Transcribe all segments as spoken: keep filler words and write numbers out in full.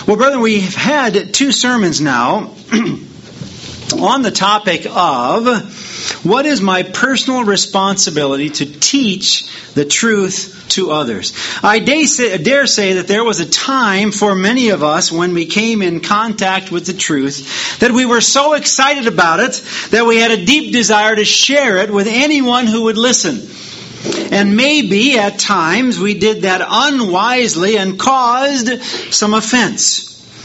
Well, brethren, we've had two sermons now on the topic of what is my personal responsibility to teach the truth to others. I dare say that there was a time for many of us when we came in contact with the truth that we were so excited about it that we had a deep desire to share it with anyone who would listen. And maybe at times we did that unwisely and caused some offense.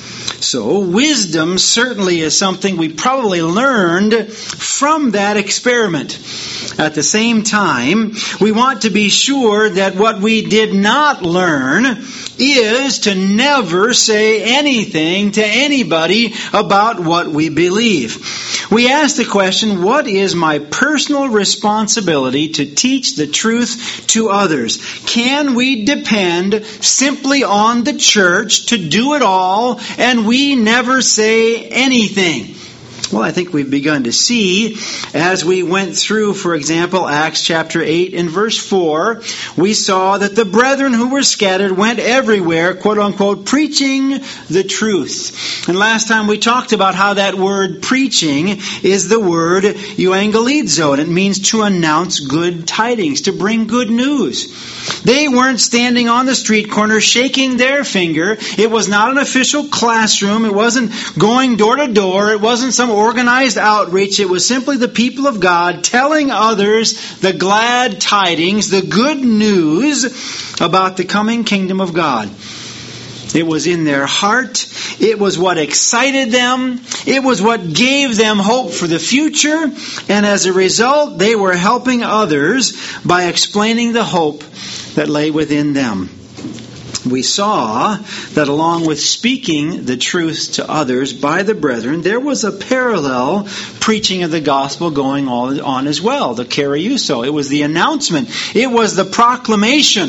So wisdom certainly is something we probably learned from that experiment. At the same time, we want to be sure that what we did not learn is to never say anything to anybody about what we believe. We ask the question, what is my personal responsibility to teach the truth to others? Can we depend simply on the church to do it all and we never say anything? Well, I think we've begun to see as we went through, for example, Acts chapter eight and verse four, we saw that the brethren who were scattered went everywhere, quote unquote, preaching the truth. And last time we talked about how that word preaching is the word euangelizo, and it means to announce good tidings, to bring good news. They weren't standing on the street corner shaking their finger. It was not an official classroom. It wasn't going door to door. It wasn't some organized outreach. It was simply the people of God telling others the glad tidings, the good news about the coming kingdom of God. It was in their heart. It was what excited them. It was what gave them hope for the future. And as a result, they were helping others by explaining the hope that lay within them. We saw that along with speaking the truth to others by the brethren, there was a parallel preaching of the gospel going on as well, the karyuso. It was the announcement. It was the proclamation.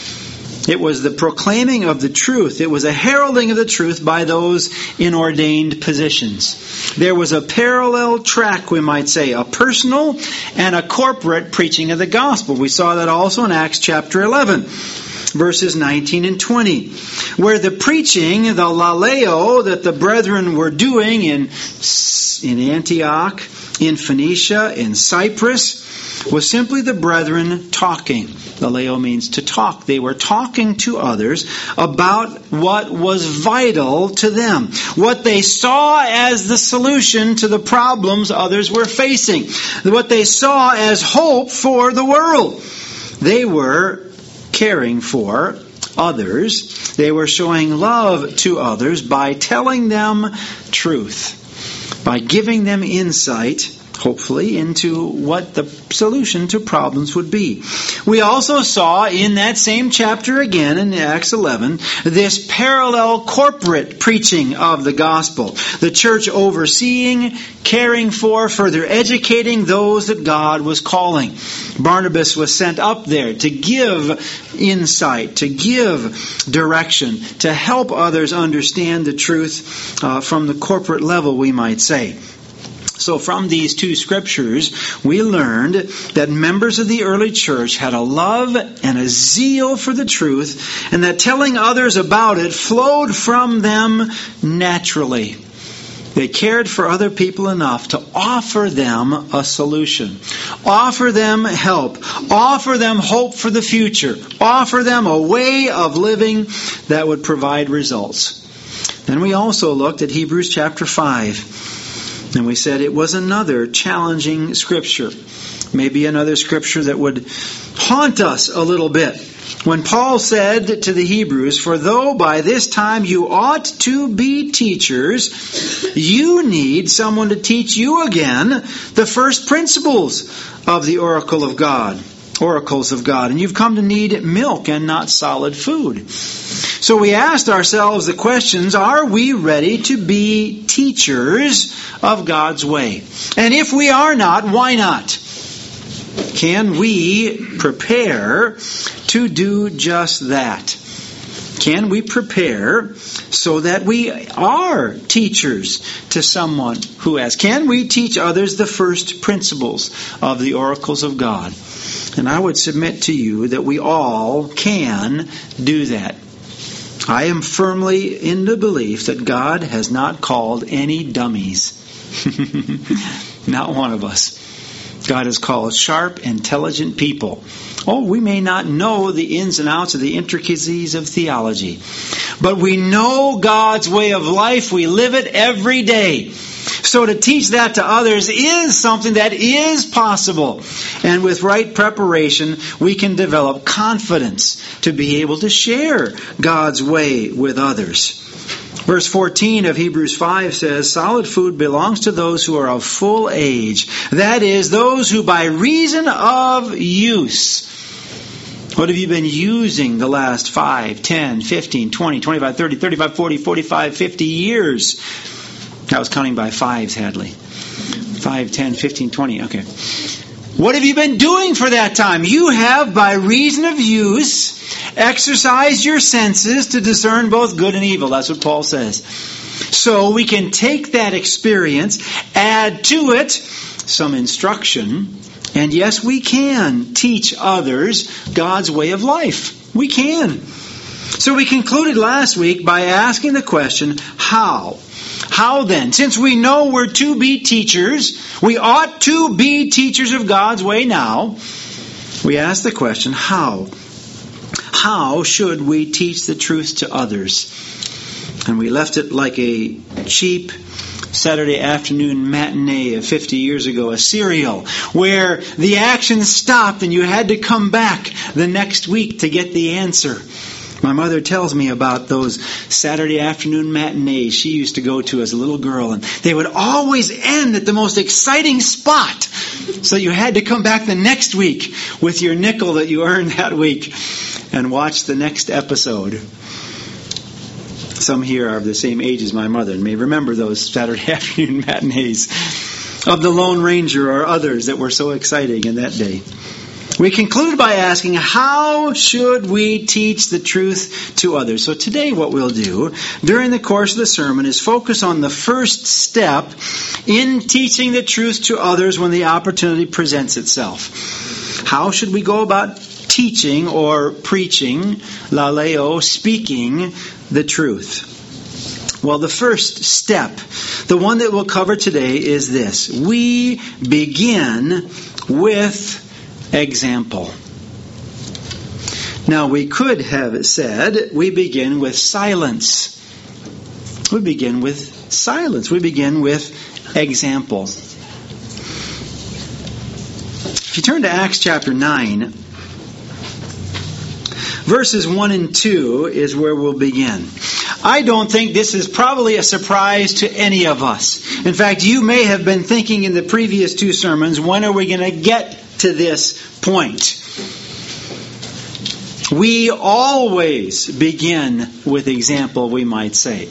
It was the proclaiming of the truth. It was a heralding of the truth by those in ordained positions. There was a parallel track, we might say, a personal and a corporate preaching of the gospel. We saw that also in Acts chapter eleven. Verses nineteen and twenty, where the preaching, the laleo that the brethren were doing in, in Antioch, in Phoenicia, in Cyprus, was simply the brethren talking. Laleo means to talk. They were talking to others about what was vital to them, what they saw as the solution to the problems others were facing, what they saw as hope for the world. They were caring for others. They were showing love to others by telling them truth, by giving them insight, hopefully, into what the solution to problems would be. We also saw in that same chapter again in Acts eleven, this parallel corporate preaching of the gospel. The church overseeing, caring for, further educating those that God was calling. Barnabas was sent up there to give insight, to give direction, to help others understand the truth uh, from the corporate level, we might say. So from these two scriptures, we learned that members of the early church had a love and a zeal for the truth, and that telling others about it flowed from them naturally. They cared for other people enough to offer them a solution, offer them help, offer them hope for the future, offer them a way of living that would provide results. Then we also looked at Hebrews chapter five. And we said it was another challenging scripture. Maybe another scripture that would haunt us a little bit. When Paul said to the Hebrews, "For though by this time you ought to be teachers, you need someone to teach you again the first principles of the oracle of God." Oracles of God. And you've come to need milk and not solid food. So we asked ourselves the questions, are we ready to be teachers of God's way? And if we are not, why not? Can we prepare to do just that? Can we prepare so that we are teachers to someone who has? Can we teach others the first principles of the oracles of God? And I would submit to you that we all can do that. I am firmly in the belief that God has not called any dummies. Not one of us. God has called sharp, intelligent people. Oh, we may not know the ins and outs of the intricacies of theology, but we know God's way of life. We live it every day. So to teach that to others is something that is possible. And with right preparation, we can develop confidence to be able to share God's way with others. Verse fourteen of Hebrews five says, solid food belongs to those who are of full age. That is, those who by reason of use. What have you been using the last five, ten, fifteen, twenty, twenty-five, thirty, thirty-five, forty, forty-five, fifty years? I was counting by fives, Hadley. five, ten, fifteen, twenty. Okay. What have you been doing for that time? You have, by reason of use, exercised your senses to discern both good and evil. That's what Paul says. So we can take that experience, add to it some instruction, and yes, we can teach others God's way of life. We can. So we concluded last week by asking the question, how? How then? Since we know we're to be teachers, we ought to be teachers of God's way now. We ask the question, how? How should we teach the truth to others? And we left it like a cheap Saturday afternoon matinee of fifty years ago, a serial, where the action stopped and you had to come back the next week to get the answer. My mother tells me about those Saturday afternoon matinees she used to go to as a little girl, and they would always end at the most exciting spot. So you had to come back the next week with your nickel that you earned that week and watch the next episode. Some here are of the same age as my mother and may remember those Saturday afternoon matinees of the Lone Ranger or others that were so exciting in that day. We concluded by asking, how should we teach the truth to others? So today what we'll do during the course of the sermon is focus on the first step in teaching the truth to others when the opportunity presents itself. How should we go about teaching or preaching, laleo, speaking the truth? Well, the first step, the one that we'll cover today, is this. We begin with example. Now, we could have said we begin with silence. We begin with silence. We begin with example. If you turn to Acts chapter nine, verses one and two is where we'll begin. I don't think this is probably a surprise to any of us. In fact, you may have been thinking in the previous two sermons, when are we going to get to this point? We always begin with example, we might say.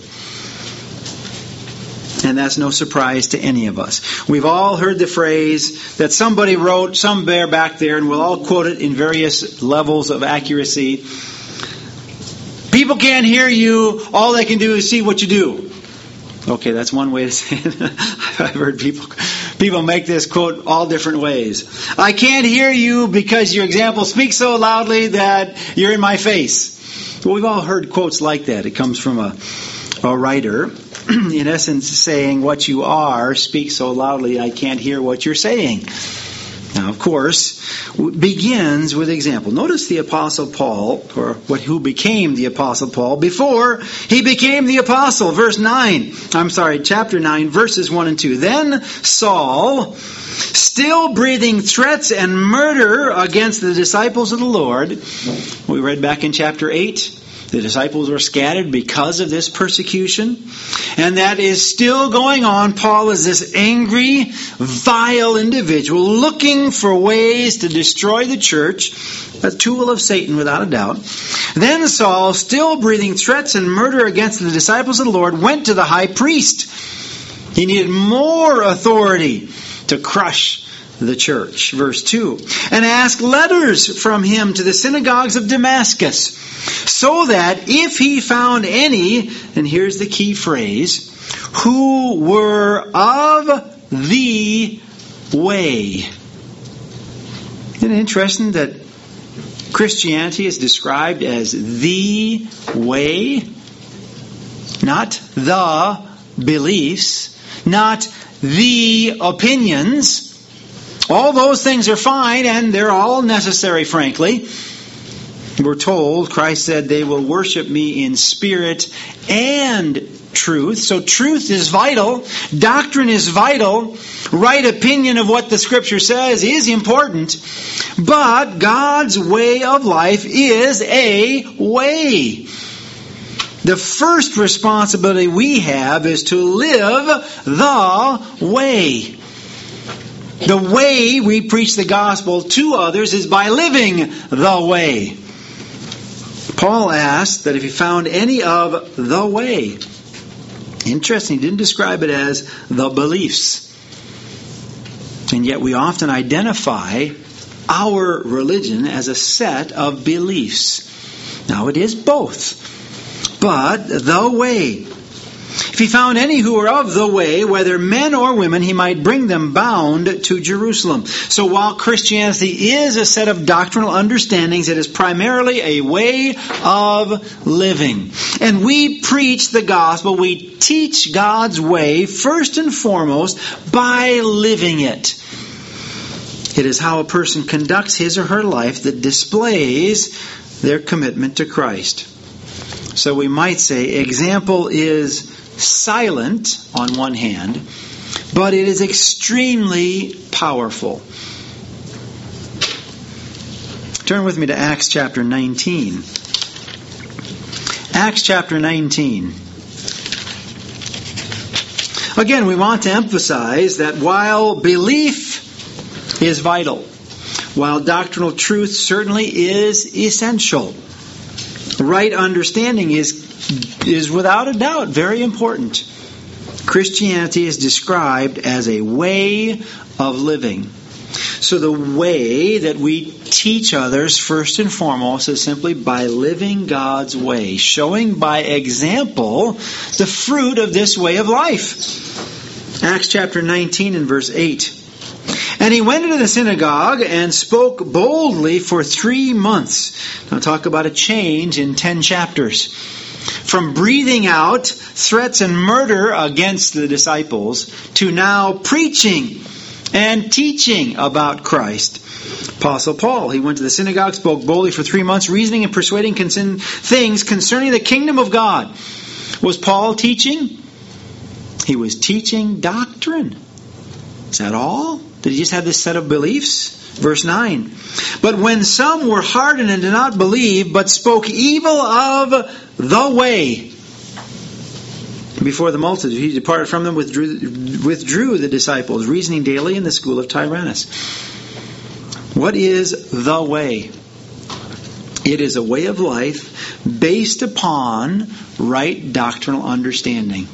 And that's no surprise to any of us. We've all heard the phrase that somebody wrote somewhere back there, and we'll all quote it in various levels of accuracy. People can't hear you. All they can do is see what you do. Okay, that's one way to say it. I've heard people people make this quote all different ways. I can't hear you because your example speaks so loudly that you're in my face. Well, we've all heard quotes like that. It comes from a, a writer, in essence saying, what you are speaks so loudly I can't hear what you're saying. Now, of course, begins with example. Notice the Apostle Paul, or what who became the Apostle Paul before he became the Apostle. Verse nine, I'm sorry, chapter nine, verses one and two. Then Saul, still breathing threats and murder against the disciples of the Lord. We read back in chapter eight. The disciples were scattered because of this persecution. And that is still going on. Paul is this angry, vile individual looking for ways to destroy the church. A tool of Satan, without a doubt. Then Saul, still breathing threats and murder against the disciples of the Lord, went to the high priest. He needed more authority to crush the church. Verse two. And asked letters from him to the synagogues of Damascus, so that if he found any, and here's the key phrase, who were of the way. Isn't it interesting that Christianity is described as the way, not the beliefs, not the opinions. All those things are fine, and they're all necessary, frankly. We're told, Christ said, they will worship me in spirit and truth. So truth is vital. Doctrine is vital. Right opinion of what the Scripture says is important. But God's way of life is a way. The first responsibility we have is to live the way. The way we preach the gospel to others is by living the way. Paul asked that if he found any of the way. Interesting, he didn't describe it as the beliefs. And yet we often identify our religion as a set of beliefs. Now it is both, but the way. If he found any who were of the way, whether men or women, he might bring them bound to Jerusalem. So while Christianity is a set of doctrinal understandings, it is primarily a way of living. And we preach the gospel, we teach God's way first and foremost by living it. It is how a person conducts his or her life that displays their commitment to Christ. So we might say example is silent on one hand, but it is extremely powerful. Turn with me to Acts chapter nineteen. Acts chapter nineteen. Again, we want to emphasize that while belief is vital, while doctrinal truth certainly is essential, right understanding is is without a doubt very important. Christianity is described as a way of living. So the way that we teach others first and foremost is simply by living God's way, showing by example the fruit of this way of life. Acts chapter nineteen and verse eight. And he went into the synagogue and spoke boldly for three months. Now talk about a change in ten chapters. From breathing out threats and murder against the disciples to now preaching and teaching about Christ. Apostle Paul, he went to the synagogue, spoke boldly for three months, reasoning and persuading concern, things concerning the kingdom of God. Was Paul teaching? He was teaching doctrine. Is that all? Did he just have this set of beliefs? Verse nine. But when some were hardened and did not believe, but spoke evil of the way before the multitude, he departed from them, withdrew, withdrew the disciples, reasoning daily in the school of Tyrannus. What is the way? It is a way of life based upon right doctrinal understanding.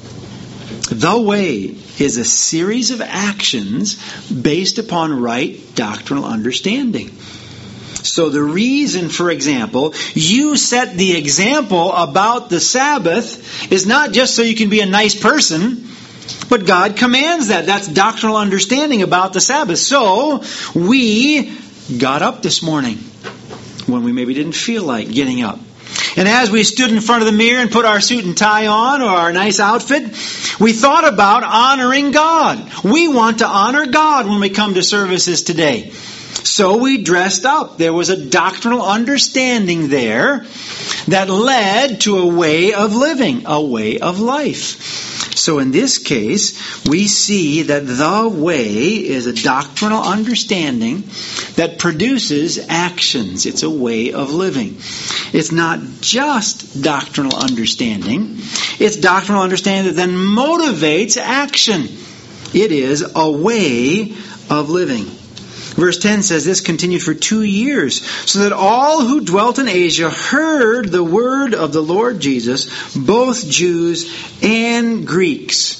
The way is a series of actions based upon right doctrinal understanding. So the reason, for example, you set the example about the Sabbath is not just so you can be a nice person, but God commands that. That's doctrinal understanding about the Sabbath. So we got up this morning when we maybe didn't feel like getting up. And as we stood in front of the mirror and put our suit and tie on or our nice outfit, we thought about honoring God. We want to honor God when we come to services today. So we dressed up. There was a doctrinal understanding there that led to a way of living, a way of life. So in this case, we see that the way is a doctrinal understanding that produces actions. It's a way of living. It's not just doctrinal understanding. It's doctrinal understanding that then motivates action. It is a way of living. Verse ten says this continued for two years, so that all who dwelt in Asia heard the word of the Lord Jesus, both Jews and Greeks.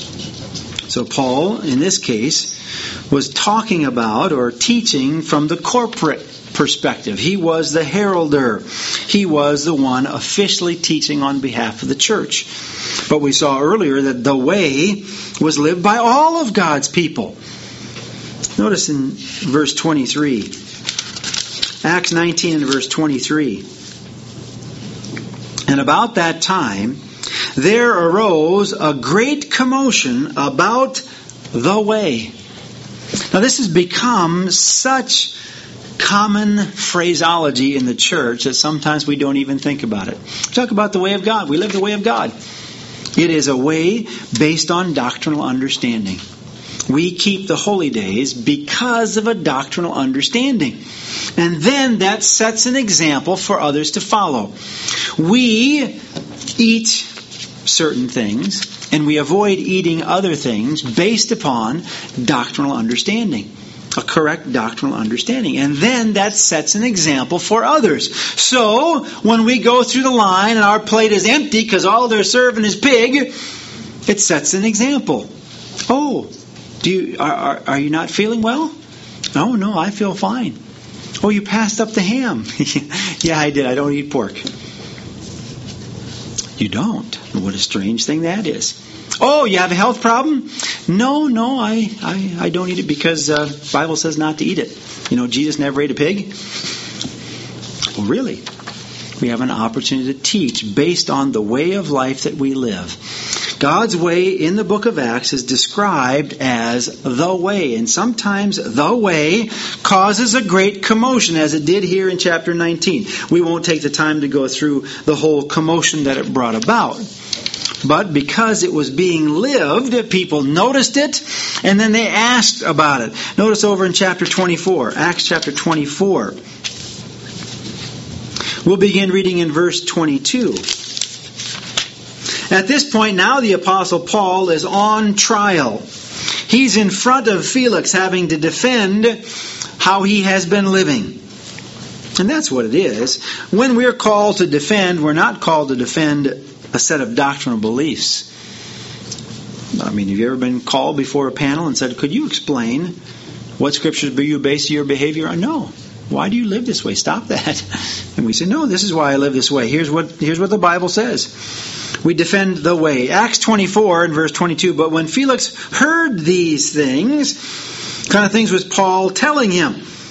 So Paul, in this case, was talking about or teaching from the corporate perspective. He was the heralder. He was the one officially teaching on behalf of the church. But we saw earlier that the way was lived by all of God's people. Notice in verse twenty-three, Acts nineteen and verse twenty-three. And about that time, there arose a great commotion about the way. Now this has become such common phraseology in the church that sometimes we don't even think about it. We talk about the way of God. We live the way of God. It is a way based on doctrinal understanding. We keep the holy days because of a doctrinal understanding. And then that sets an example for others to follow. We eat certain things and we avoid eating other things based upon doctrinal understanding. A correct doctrinal understanding. And then that sets an example for others. So, when we go through the line and our plate is empty because all they're serving is pig, it sets an example. Oh, do you are, are, are you not feeling well? No, no, I feel fine. Oh, you passed up the ham. Yeah, I did. I don't eat pork. You don't. What a strange thing that is. Oh, you have a health problem? No, no, I, I, I don't eat it because uh, the Bible says not to eat it. You know, Jesus never ate a pig. Well, really? We have an opportunity to teach based on the way of life that we live. God's way in the book of Acts is described as the way. And sometimes the way causes a great commotion, as it did here in chapter nineteen. We won't take the time to go through the whole commotion that it brought about. But because it was being lived, people noticed it, and then they asked about it. Notice over in chapter twenty-four, Acts chapter twenty-four. We'll begin reading in verse twenty-two. At this point, now the Apostle Paul is on trial. He's in front of Felix having to defend how he has been living. And that's what it is. When we're called to defend, we're not called to defend a set of doctrinal beliefs. I mean, have you ever been called before a panel and said, could you explain what scriptures you base your behavior on? No. Why do you live this way? Stop that. And we say, no, this is why I live this way. Here's what, here's what the Bible says. We defend the way. Acts twenty-four and verse twenty-two. But when Felix heard these things, what kind of things was Paul telling him?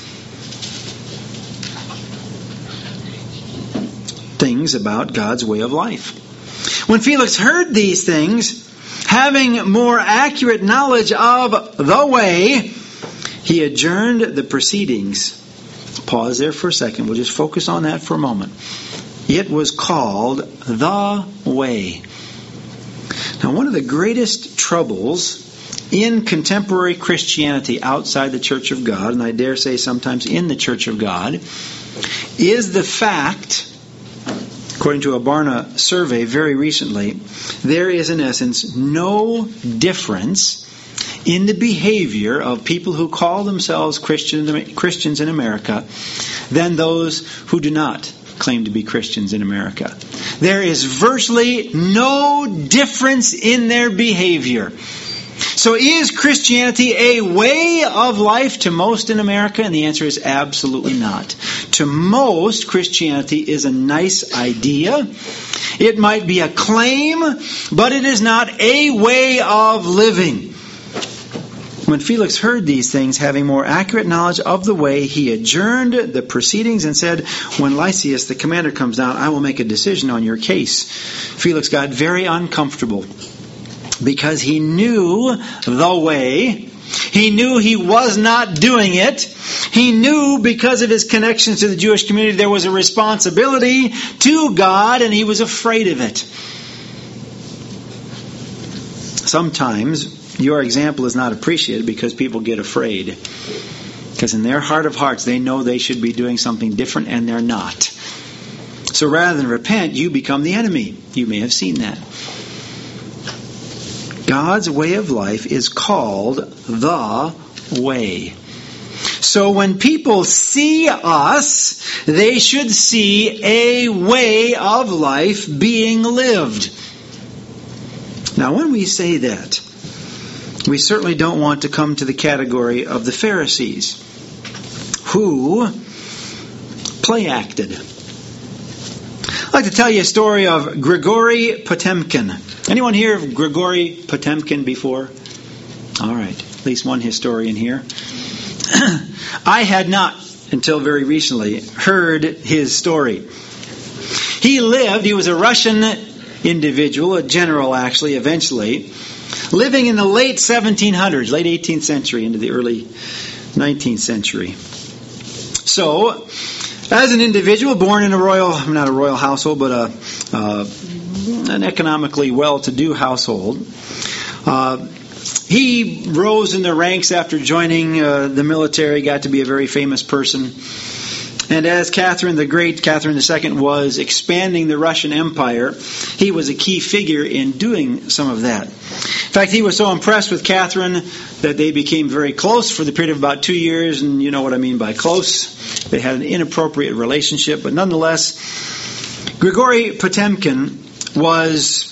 Things about God's way of life. When Felix heard these things, having more accurate knowledge of the way, he adjourned the proceedings. Pause there for a second. We'll just focus on that for a moment. It was called the way. Now, one of the greatest troubles in contemporary Christianity outside the Church of God, and I dare say sometimes in the Church of God, is the fact, according to a Barna survey very recently, there is in essence no difference in the behavior of people who call themselves Christian, Christians in America than those who do not claim to be Christians in America. There is virtually no difference in their behavior. So is Christianity a way of life to most in America? And the answer is absolutely not. To most, Christianity is a nice idea. It might be a claim, but it is not a way of living. When Felix heard these things, having more accurate knowledge of the way, he adjourned the proceedings and said, when Lysias, the commander, comes down, I will make a decision on your case. Felix got very uncomfortable because he knew the way. He knew he was not doing it. He knew because of his connections to the Jewish community there was a responsibility to God, and he was afraid of it. Sometimes your example is not appreciated because people get afraid. Because in their heart of hearts, they know they should be doing something different and they're not. So rather than repent, you become the enemy. You may have seen that. God's way of life is called the way. So when people see us, they should see a way of life being lived. Now when we say that, we certainly don't want to come to the category of the Pharisees who play acted. I'd like to tell you a story of Grigory Potemkin. Anyone hear of Grigory Potemkin before? All right, at least one historian here. I had not until very recently, heard his story. He lived, he was a Russian individual, a general actually, eventually, living in the late seventeen hundreds, late eighteenth century into the early nineteenth century. So, as an individual born in a royal, not a royal household, but a, uh, an economically well-to-do household, uh, he rose in the ranks after joining uh, the military, got to be a very famous person. And as Catherine the Great, Catherine the Second, was expanding the Russian Empire, he was a key figure in doing some of that. In fact, he was so impressed with Catherine that they became very close for the period of about two years, and you know what I mean by close. They had an inappropriate relationship, but nonetheless, Grigory Potemkin was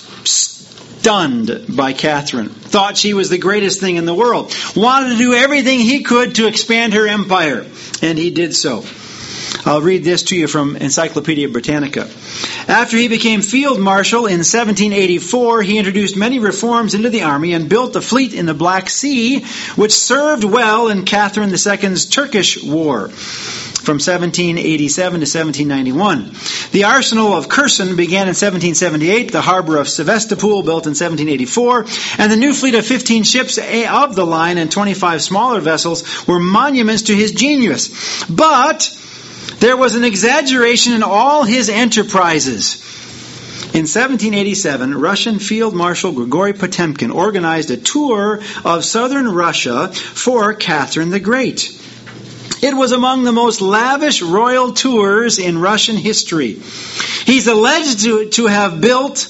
stunned by Catherine, thought she was the greatest thing in the world, wanted to do everything he could to expand her empire, and he did so. I'll read this to you from Encyclopedia Britannica. After he became field marshal in seventeen eighty-four, he introduced many reforms into the army and built a fleet in the Black Sea, which served well in Catherine the Second's Turkish War from seventeen eighty-seven to seventeen ninety-one. The arsenal of Kherson began in seventeen seventy-eight, the harbor of Sevastopol built in seventeen eighty-four, and the new fleet of fifteen ships of the line and twenty-five smaller vessels were monuments to his genius. But there was an exaggeration in all his enterprises. In seventeen eighty-seven, Russian Field Marshal Grigory Potemkin organized a tour of southern Russia for Catherine the Great. It was among the most lavish royal tours in Russian history. He's alleged to, to have built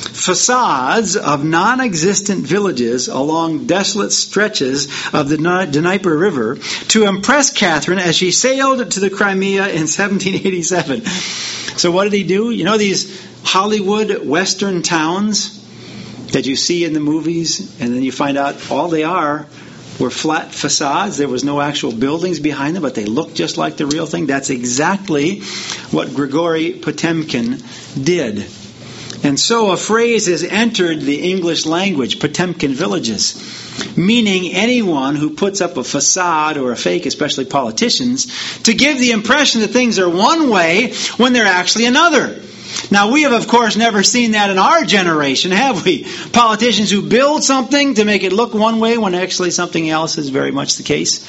facades of non-existent villages along desolate stretches of the Dnieper River to impress Catherine as she sailed to the Crimea in seventeen eighty-seven. So what did he do? You know these Hollywood Western towns that you see in the movies, and then you find out all they are were flat facades. There was no actual buildings behind them, but they looked just like the real thing. That's exactly what Grigory Potemkin did. And so a phrase has entered the English language, Potemkin villages, meaning anyone who puts up a facade or a fake, especially politicians, to give the impression that things are one way when they're actually another. Now, we have, of course, never seen that in our generation, have we? Politicians who build something to make it look one way when actually something else is very much the case.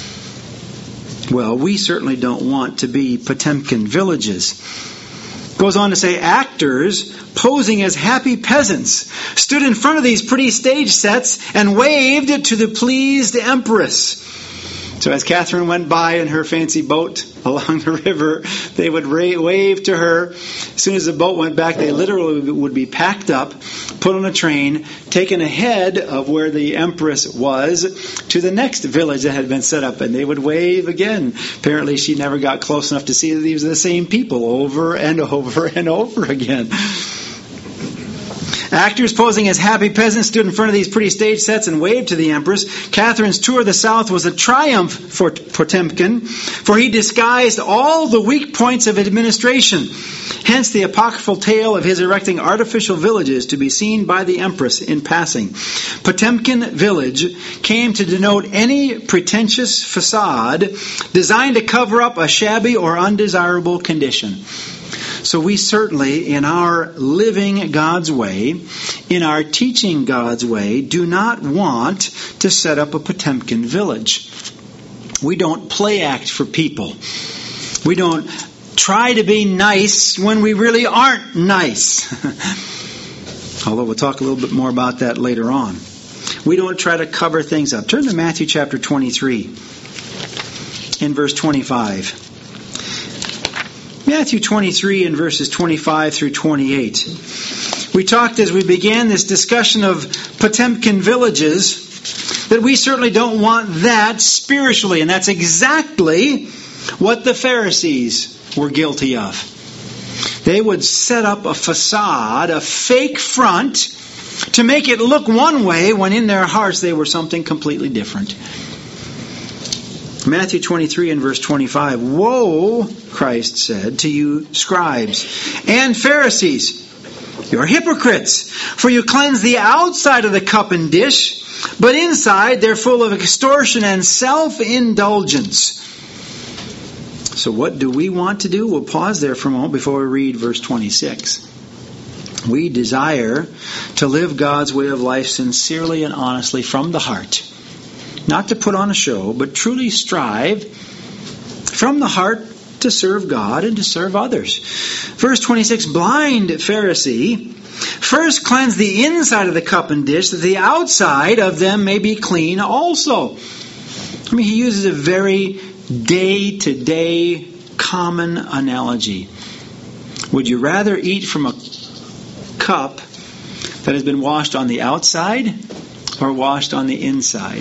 Well, we certainly don't want to be Potemkin villages. Goes on to say, actors posing as happy peasants stood in front of these pretty stage sets and waved to the pleased empress. So as Catherine went by in her fancy boat along the river, they would ra- wave to her. As soon as the boat went back, they literally would be packed up, put on a train, taken ahead of where the empress was to the next village that had been set up, and they would wave again. Apparently she never got close enough to see that these were the same people over and over and over again. Actors posing as happy peasants stood in front of these pretty stage sets and waved to the empress. Catherine's tour of the south was a triumph for Potemkin, for he disguised all the weak points of administration. Hence the apocryphal tale of his erecting artificial villages to be seen by the empress in passing. Potemkin village came to denote any pretentious facade designed to cover up a shabby or undesirable condition. So we certainly, in our living God's way, in our teaching God's way, do not want to set up a Potemkin village. We don't play act for people. We don't try to be nice when we really aren't nice. Although we'll talk a little bit more about that later on. We don't try to cover things up. Turn to Matthew chapter twenty-three, in verse twenty-five. Matthew twenty-three and verses twenty-five through twenty-eight. We talked as we began this discussion of Potemkin villages that we certainly don't want that spiritually. And that's exactly what the Pharisees were guilty of. They would set up a facade, a fake front, to make it look one way when in their hearts they were something completely different. Matthew twenty-three and verse twenty-five. Woe, Christ said, to you scribes and Pharisees, you are hypocrites, for you cleanse the outside of the cup and dish, but inside they're full of extortion and self-indulgence. So what do we want to do? We'll pause there for a moment before we read verse twenty-six. We desire to live God's way of life sincerely and honestly from the heart. Not to put on a show, but truly strive from the heart to serve God and to serve others. Verse twenty-six, blind Pharisee, first cleanse the inside of the cup and dish, that the outside of them may be clean also. I mean, he uses a very day-to-day common analogy. Would you rather eat from a cup that has been washed on the outside or washed on the inside?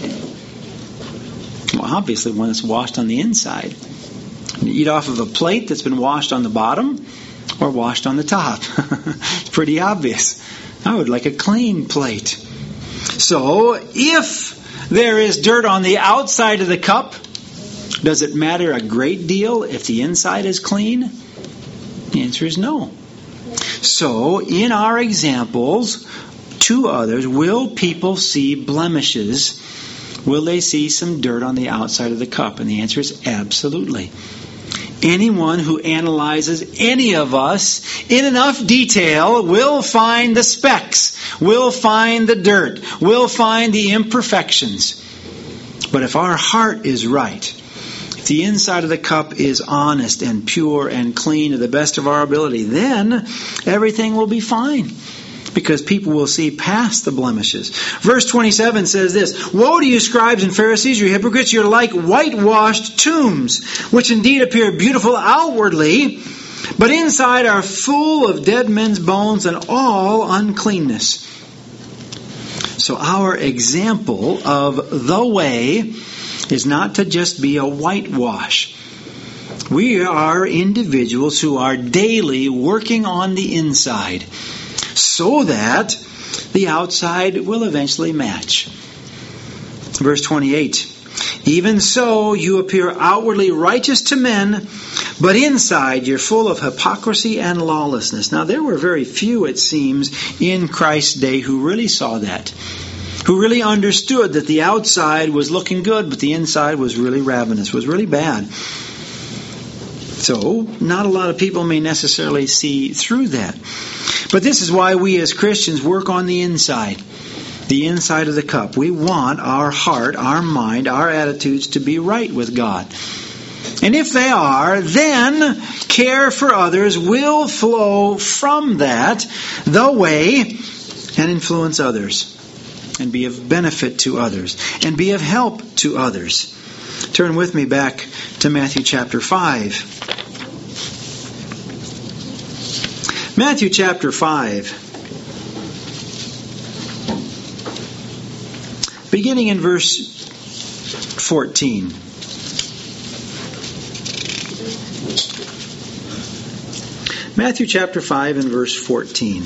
Well, obviously one that's washed on the inside. You eat off of a plate that's been washed on the bottom or washed on the top. It's pretty obvious. I would like a clean plate. So, if there is dirt on the outside of the cup, does it matter a great deal if the inside is clean? The answer is no. So, in our examples to others, will people see blemishes? Will they see some dirt on the outside of the cup? And the answer is absolutely. Anyone who analyzes any of us in enough detail will find the specks, will find the dirt, will find the imperfections. But if our heart is right, if the inside of the cup is honest and pure and clean to the best of our ability, then everything will be fine. Because people will see past the blemishes. Verse twenty-seven says this, woe to you, scribes and Pharisees, you hypocrites, you're like whitewashed tombs, which indeed appear beautiful outwardly, but inside are full of dead men's bones and all uncleanness. So our example of the way is not to just be a whitewash. We are individuals who are daily working on the inside, so that the outside will eventually match. Verse twenty-eight, even so you appear outwardly righteous to men, but inside you're full of hypocrisy and lawlessness. Now there were very few, it seems, in Christ's day who really saw that, who really understood that the outside was looking good, but the inside was really ravenous, was really bad. So, not a lot of people may necessarily see through that. But this is why we as Christians work on the inside. The inside of the cup. We want our heart, our mind, our attitudes to be right with God. And if they are, then care for others will flow from that, the way, and influence others. And be of benefit to others. And be of help to others. Turn with me back to Matthew chapter five. Matthew chapter five. Beginning in verse fourteen. Matthew chapter five and verse fourteen.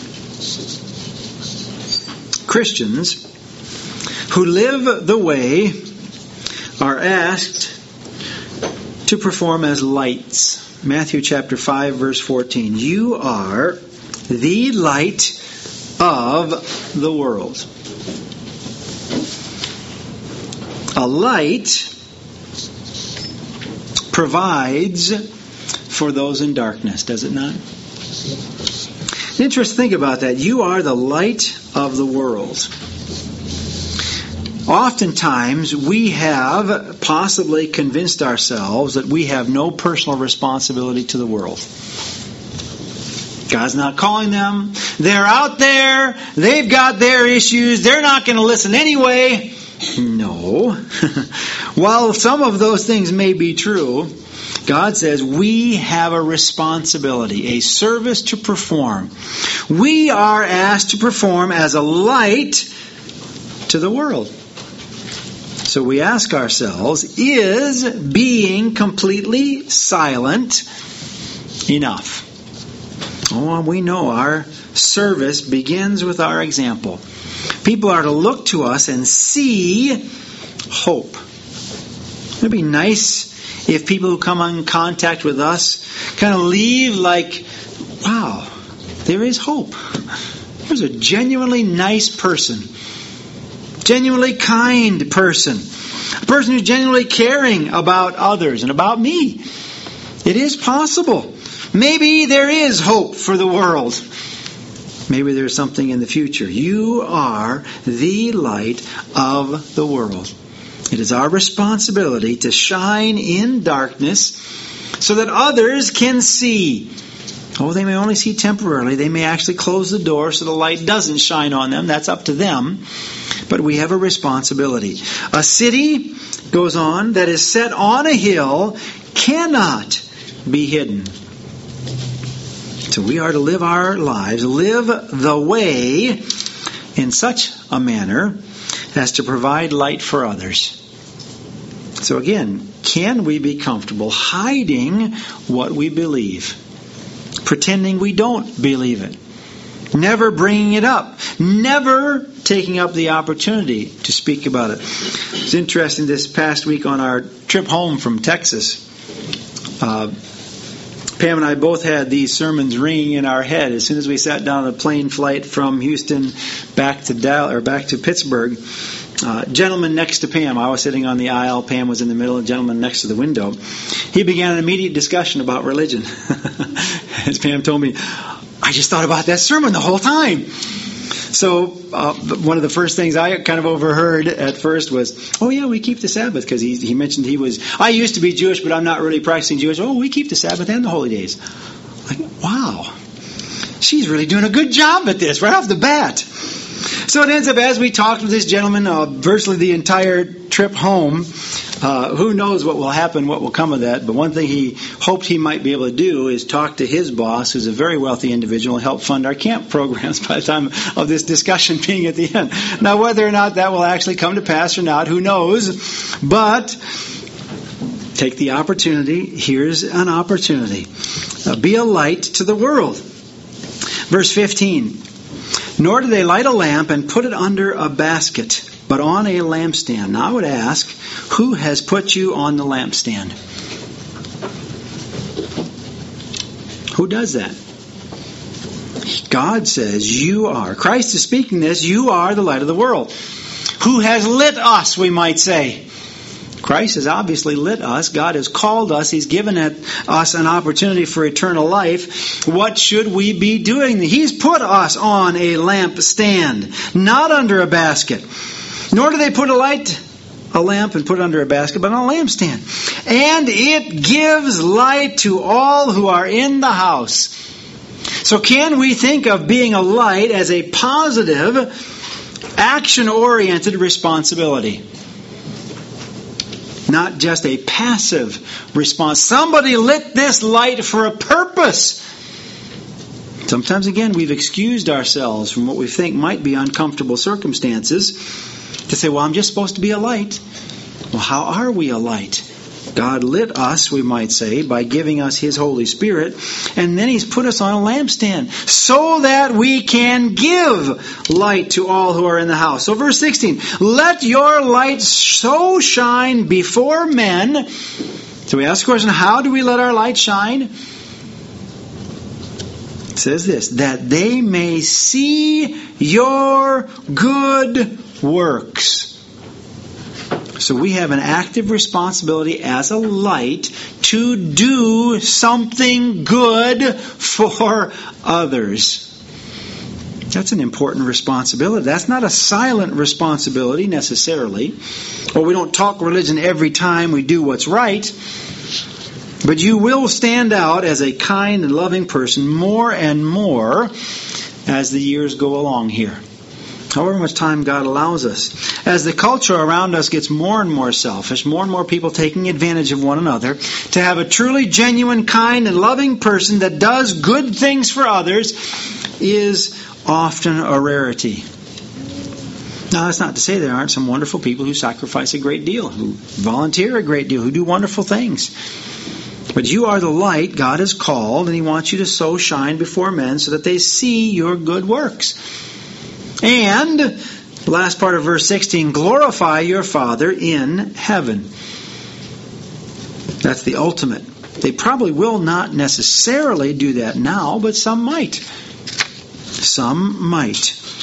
Christians who live the way are asked to perform as lights. Matthew chapter five, verse fourteen. You are the light of the world. A light provides for those in darkness, does it not? Interesting, think about that. You are the light of the world. Oftentimes, we have possibly convinced ourselves that we have no personal responsibility to the world. God's not calling them. They're out there. They've got their issues. They're not going to listen anyway. No. While some of those things may be true, God says we have a responsibility, a service to perform. We are asked to perform as a light to the world. So we ask ourselves, is being completely silent enough? Oh, we know our service begins with our example. People are to look to us and see hope. It'd be nice if people who come in contact with us kind of leave like, wow, there is hope. There's a genuinely nice person. Genuinely kind person. A person who's genuinely caring about others and about me. It is possible. Maybe there is hope for the world. Maybe there's something in the future. You are the light of the world. It is our responsibility to shine in darkness so that others can see. Oh, they may only see temporarily. They may actually close the door so the light doesn't shine on them. That's up to them. But we have a responsibility. A city, goes on, that is set on a hill cannot be hidden. So we are to live our lives, live the way in such a manner as to provide light for others. So again, can we be comfortable hiding what we believe? Pretending we don't believe it? Never bringing it up? Never taking up the opportunity to speak about it? It's interesting, this past week on our trip home from Texas, uh, Pam and I both had these sermons ringing in our head. As soon as we sat down on a plane flight from Houston back to Dallas, or back to Pittsburgh, uh, gentleman next to Pam, I was sitting on the aisle, Pam was in the middle, a gentleman next to the window. He began an immediate discussion about religion. As Pam told me, I just thought about that sermon the whole time. So uh, one of the first things I kind of overheard at first was, oh yeah, we keep the Sabbath, because he, he mentioned he was, I used to be Jewish, but I'm not really practicing Jewish. Oh, we keep the Sabbath and the holy days. Like, wow, she's really doing a good job at this right off the bat. So it ends up, as we talked with this gentleman uh, virtually the entire trip home, uh, who knows what will happen, what will come of that. But one thing he hoped he might be able to do is talk to his boss, who's a very wealthy individual, and help fund our camp programs by the time of this discussion being at the end. Now, whether or not that will actually come to pass or not, who knows? But take the opportunity. Here's an opportunity. Uh, be a light to the world. Verse fifteen. Nor do they light a lamp and put it under a basket, but on a lampstand. Now I would ask, who has put you on the lampstand? Who does that? God says you are. Christ is speaking this. You are the light of the world. Who has lit us, we might say? Christ has obviously lit us. God has called us. He's given us an opportunity for eternal life. What should we be doing? He's put us on a lampstand, not under a basket. Nor do they put a light, a lamp and put it under a basket, but on a lampstand. And it gives light to all who are in the house. So can we think of being a light as a positive, action-oriented responsibility? Not just a passive response. Somebody lit this light for a purpose. Sometimes, again, we've excused ourselves from what we think might be uncomfortable circumstances to say, well, I'm just supposed to be a light. Well, how are we a light? God lit us, we might say, by giving us His Holy Spirit, and then He's put us on a lampstand so that we can give light to all who are in the house. So verse sixteen, let your light so shine before men. So we ask the question, how do we let our light shine? It says this, that they may see your good works. So we have an active responsibility as a light to do something good for others. That's an important responsibility. That's not a silent responsibility necessarily. Or we don't talk religion every time we do what's right. But you will stand out as a kind and loving person more and more as the years go along here. However much time God allows us. As the culture around us gets more and more selfish, more and more people taking advantage of one another, to have a truly genuine, kind, and loving person that does good things for others is often a rarity. Now, that's not to say there aren't some wonderful people who sacrifice a great deal, who volunteer a great deal, who do wonderful things. But you are the light God has called, and He wants you to so shine before men so that they see your good works. And, the last part of verse sixteen, glorify your Father in heaven. That's the ultimate. They probably will not necessarily do that now, but some might. Some might.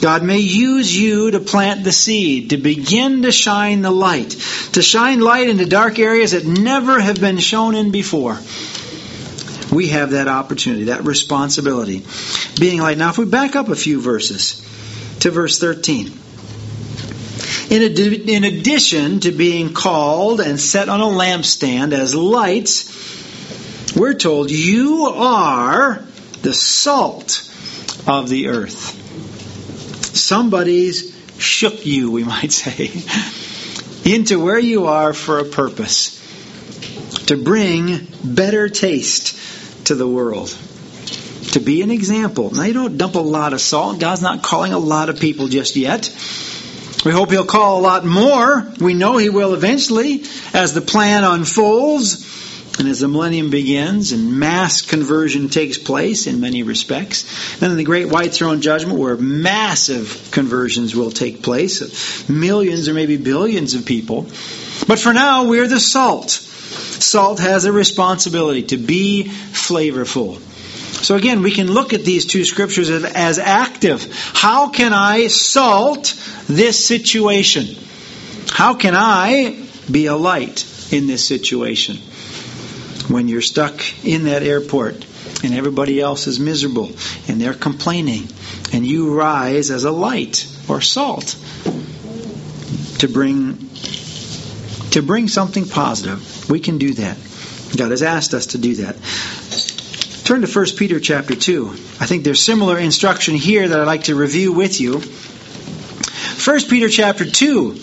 God may use you to plant the seed, to begin to shine the light, to shine light into dark areas that never have been shown in before. We have that opportunity, that responsibility. Being light. Now, if we back up a few verses to verse thirteen. In, ad- in addition to being called and set on a lampstand as lights, we're told you are the salt of the earth. Somebody's shook you, we might say, into where you are for a purpose. To bring better taste to the world. To be an example. Now, you don't dump a lot of salt. God's not calling a lot of people just yet. We hope He'll call a lot more. We know He will eventually as the plan unfolds and as the millennium begins and mass conversion takes place in many respects. Then in the great white throne judgment where massive conversions will take place, millions or maybe billions of people. But for now, we're the salt. Salt has a responsibility to be flavorful. So again, we can look at these two scriptures as, as active. How can I salt this situation? How can I be a light in this situation? When you're stuck in that airport and everybody else is miserable and they're complaining and you rise as a light or salt to bring to bring something positive, we can do that. God has asked us to do that. Turn to First Peter chapter two. I think there's similar instruction here that I'd like to review with you. First Peter chapter two,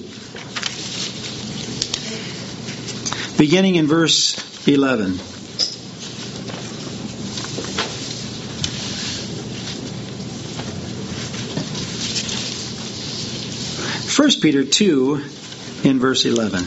beginning in verse eleven. First Peter two, in verse eleven.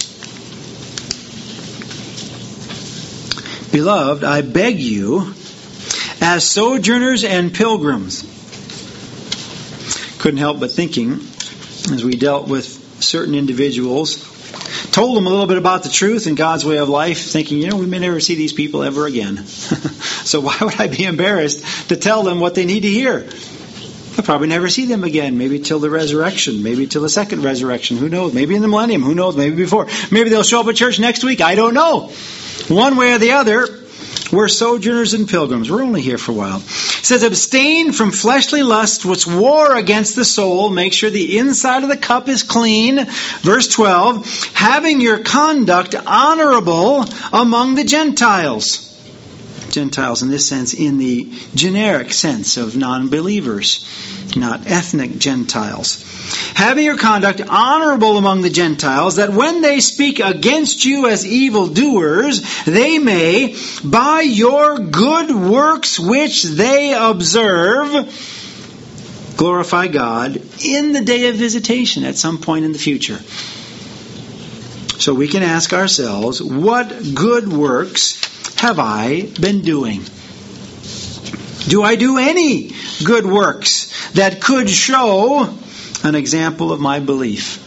Beloved, I beg you, as sojourners and pilgrims. Couldn't help but thinking, as we dealt with certain individuals, told them a little bit about the truth and God's way of life, thinking, you know, we may never see these people ever again. So why would I be embarrassed to tell them what they need to hear? I'll probably never see them again, maybe till the resurrection, maybe till the second resurrection, who knows, maybe in the millennium, who knows, maybe before. Maybe they'll show up at church next week, I don't know. One way or the other, we're sojourners and pilgrims. We're only here for a while. It says, abstain from fleshly lusts which war against the soul. Make sure the inside of the cup is clean. Verse twelve, having your conduct honorable among the Gentiles. Gentiles in this sense, in the generic sense of non-believers, not ethnic Gentiles. Having your conduct honorable among the Gentiles, that when they speak against you as evildoers, they may, by your good works which they observe, glorify God in the day of visitation at some point in the future. So we can ask ourselves, what good works have I been doing? Do I do any good works that could show an example of my belief?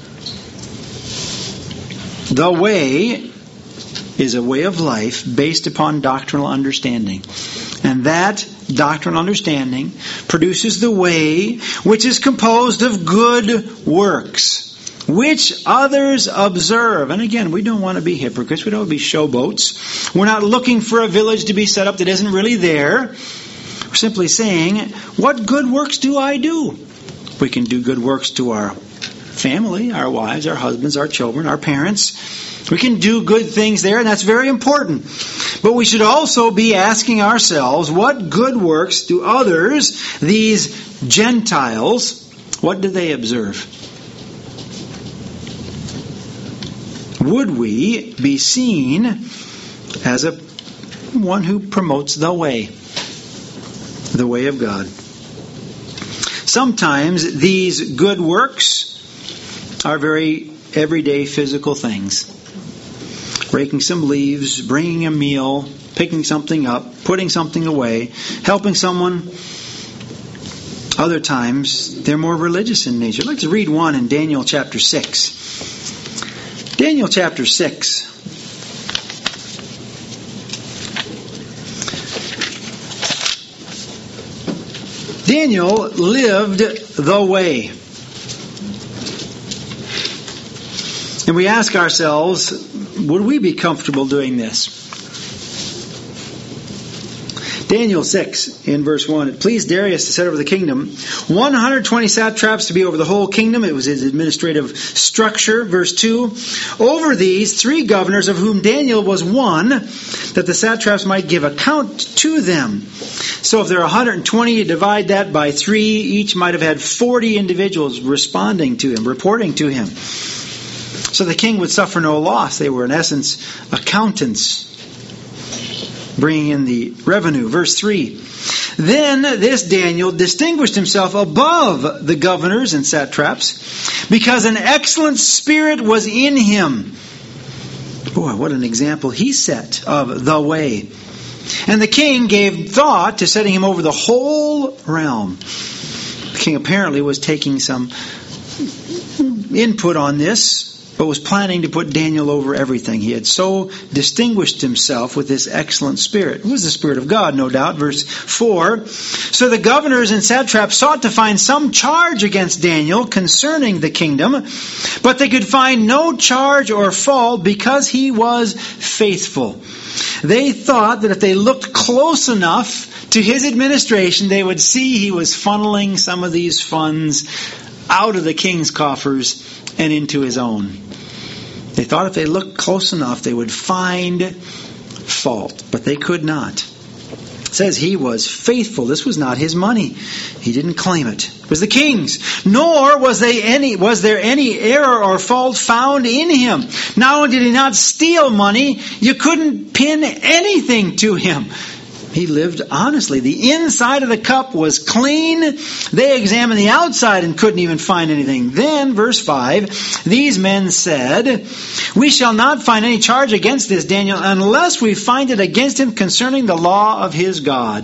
The way is a way of life based upon doctrinal understanding. And that doctrinal understanding produces the way which is composed of good works, which others observe. And again, we don't want to be hypocrites. We don't want to be showboats. We're not looking for a village to be set up that isn't really there. We're simply saying, what good works do I do? We can do good works to our family, our wives, our husbands, our children, our parents. We can do good things there, and that's very important. But we should also be asking ourselves, what good works do others, these Gentiles, what do they observe? Would we be seen as a one who promotes the way, the way of God? Sometimes these good works are very everyday physical things. Raking some leaves, bringing a meal, picking something up, putting something away, helping someone. Other times, they're more religious in nature. I'd like to read one in Daniel chapter six. Daniel chapter six. Daniel lived the way. And we ask ourselves, would we be comfortable doing this? Daniel six, in verse one, it pleased Darius to set over the kingdom one hundred twenty satraps to be over the whole kingdom. It was his administrative structure. Verse two, over these three governors, of whom Daniel was one, that the satraps might give account to them. So if there are one hundred twenty, you divide that by three, each might have had forty individuals responding to him, reporting to him. So the king would suffer no loss. They were in essence accountants, bringing in the revenue. Verse three. Then this Daniel distinguished himself above the governors and satraps, because an excellent spirit was in him. Boy, what an example he set of the way. And the king gave thought to setting him over the whole realm. The king apparently was taking some input on this, but was planning to put Daniel over everything. He had so distinguished himself with this excellent spirit. It was the Spirit of God, no doubt. Verse four. So the governors and satraps sought to find some charge against Daniel concerning the kingdom, but they could find no charge or fault because he was faithful. They thought that if they looked close enough to his administration, they would see he was funneling some of these funds out of the king's coffers and into his own. They thought if they looked close enough, they would find fault, but they could not. It says he was faithful. This was not his money. He didn't claim it. It was the king's. Nor was they any was there any error or fault found in him. Not only did he not steal money, you couldn't pin anything to him. He lived honestly. The inside of the cup was clean. They examined the outside and couldn't even find anything. Then, verse five, these men said, we shall not find any charge against this Daniel unless we find it against him concerning the law of his God.